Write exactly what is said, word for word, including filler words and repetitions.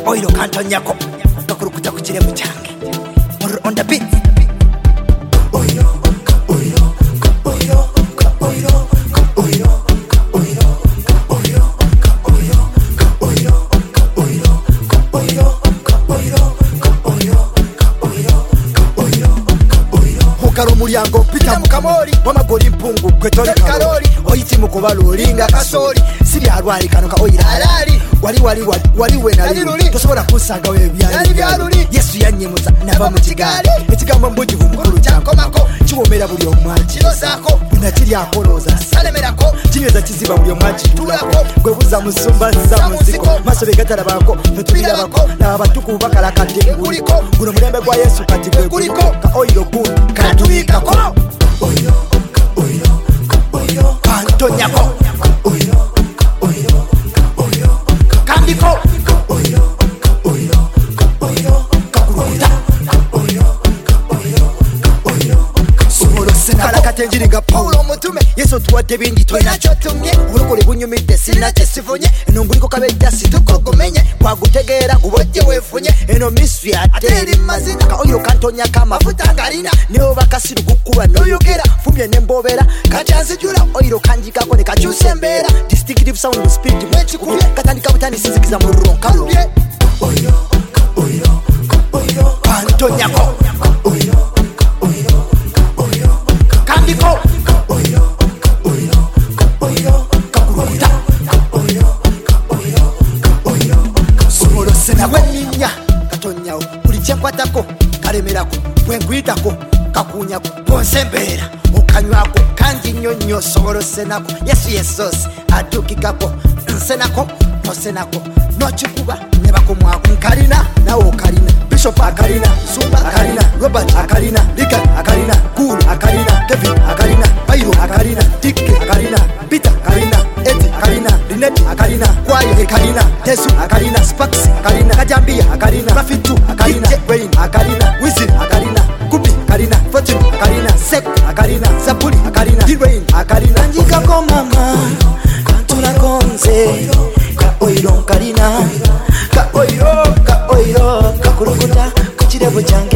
oiro kantonyako kakurukuta ku kiremu kyange on the beat oiro ka oiro ka oiro ka oiro ka oiro ka oiro ka oiro ka oiro ka oiro ka oiro ka oiro ka oiro ka oiro ka oiro ka oiro ka oiro hokaro mulyango pita mukamori wamagoli mpungu kwetoli kalori oyiti mukubalulinga kasori siri alwali kano ka oyira alali wali wali wali wali wenali tosobola kusanga we byali Yesu yanyemuza nava mu kigale ekigambo mbuji mukulu kyankomako kiwomera buli omwaji kirosako bunakiri akoloza salemerako kinyweza kiziba buli omwaji tulako gwebuza musumba za muziko maso begatalabako netubirabako n'abatuku bakalakadde nguliko guno mulembe gwa Yesu kati gwe guliko ka oyiro gun katubikako oyiro ka oyiro ka oyiro kantonyako ka oyiro ka oyiro ka oyiro kandiko ka oyiro ka oyiro ka oyiro kakurukuta ka oyiro ka oyiro ka oyiro kasohoro senala katenjiringa Paulo mutume Yesu tuwadde bingi toina kyotumye olukole bunyumidde sina kyesivunye eno nguliko kabejja situkogomenye kwagutegeera gubojje weefunye eno miswi ate eri mazina ka oyiro kantonya kamafuta ngalina niwo bakasiru gukuba noyogera fumye nembobera kachanzijula oyiro kanjikako ne kakyusa embeera distinctive sound speed mwekikubye katandika butani sinzikiza mu ronkalubye oyiro ka oyiro ka oyiro kantonyako ka oyiro ka oyiro ka oyiro kandiko ka oyiro ka oyiro ka oyiro kakurukuta ka oyiro ka oyiro ka oyiro kasohoro sena weninya katonyawo buli kyenkwatako kalemerako bwengwitako kakunyako bonsembera okanywako kanji nyonyo sohoro senako Yesu yesosi atukikako nsenako nosenako nokikuba nebakomwako nkalina nawo okalina Bishop akalina Sumba akalina Robert akalina Lika akalina Cool akalina Kevin akalina Bairo akalina Dick akalina Peter akalina Eti akalina Linet akalina Kwaye akalina Tesu akalina Sparks akalina Kajambia akalina Rafitu akalina Wayne akalina Wizzy akalina Kubi akalina Fortune akalina Sek akalina Zaburi akalina Dwayne akalina Njika ko mama Kantula konze ka oyiro kalina ka oyiro ka oyiro kakurukuta ku kirebo kyange